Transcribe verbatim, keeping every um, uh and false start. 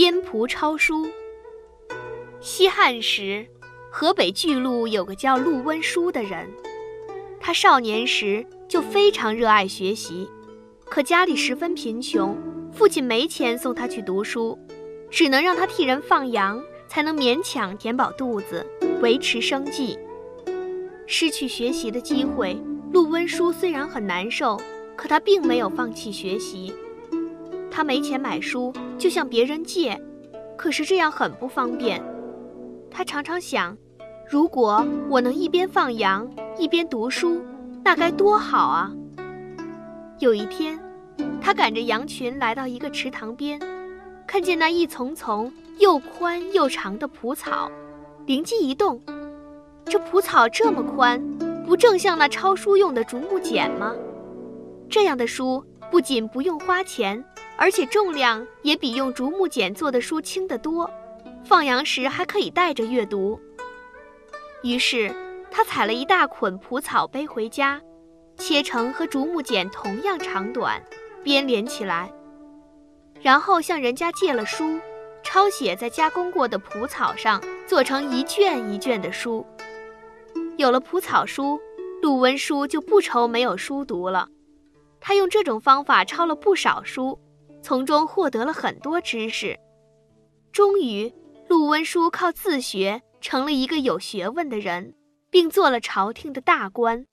编蒲抄书。西汉时，河北巨鹿有个叫陆温书的人，他少年时就非常热爱学习，可家里十分贫穷，父亲没钱送他去读书，只能让他替人放羊，才能勉强填饱肚子，维持生计。失去学习的机会，陆温书虽然很难受，可他并没有放弃学习。他没钱买书，就向别人借，可是这样很不方便。他常常想，如果我能一边放羊一边读书，那该多好啊！有一天，他赶着羊群来到一个池塘边，看见那一丛丛又宽又长的蒲草，灵机一动，这蒲草这么宽，不正像那抄书用的竹木简吗？这样的书不仅不用花钱，而且重量也比用竹木简做的书轻得多，放羊时还可以带着阅读。于是他采了一大捆蒲草背回家，切成和竹木简同样长短，编连起来，然后向人家借了书，抄写在加工过的蒲草上，做成一卷一卷的书。有了蒲草书，陆温书就不愁没有书读了。他用这种方法抄了不少书，从中获得了很多知识。终于，陆温书靠自学成了一个有学问的人，并做了朝廷的大官。